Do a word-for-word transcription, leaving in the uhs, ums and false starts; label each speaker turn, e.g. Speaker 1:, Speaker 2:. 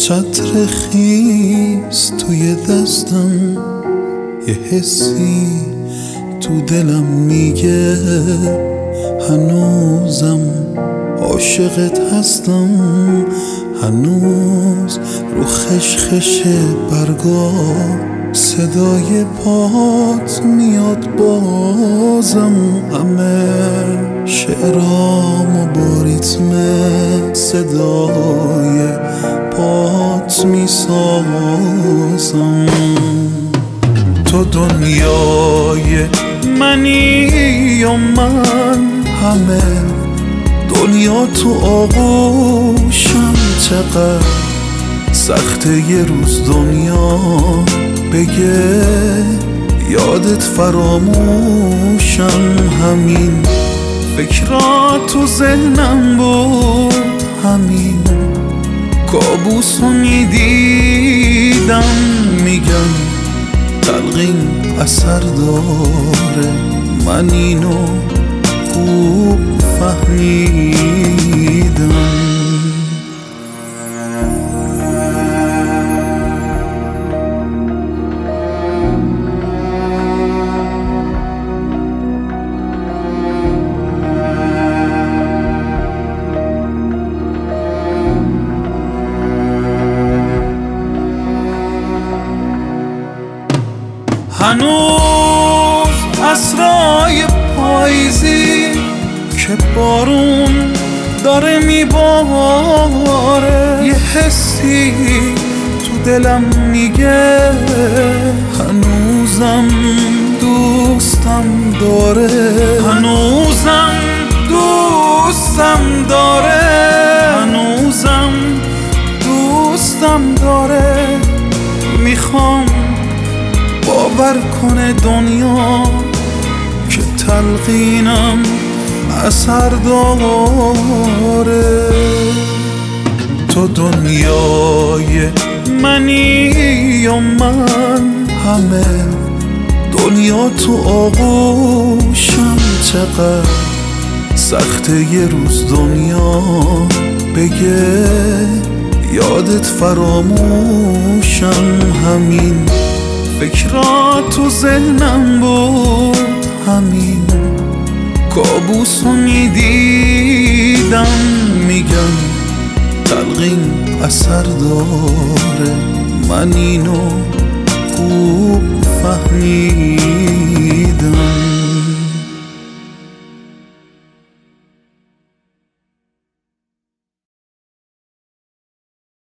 Speaker 1: چتر خیس توی دستم، یه حسی تو دلم میگه هنوزم عاشقت هستم، هنوز رو خشخش برگا صدای پات میاد بازم، همه شعرامو با ریتم صدای پات میسازم. تو دنیای منی یا من همه دنیا تو آغوشم، چقدر سخته یه روز دنیا بگه یادت فراموشم. همین فکرات تو ذهنم بود، همین کابوسو میدیدم، میگم تلقین اثر داره، من اینو خوب فهمیدم. هنوز عصرای پاییزی که بارون داره میباره، یه حسی تو دلم میگه هنوزم دوستم داره، هنوزم دوستم داره، هنوزم دوستم داره. میخوام باور کنه دنیا که تلقینم اثر داره. تو دنیای منی یا من همه دنیا تو آغوشم، چقدر سخته یه روز دنیا بگه یادت فراموشم. همین فکرات تو ذهنم بود، همین کابوسو میدیدم، میگم تلقین اثر داره، من اینو خوب فهمیدم.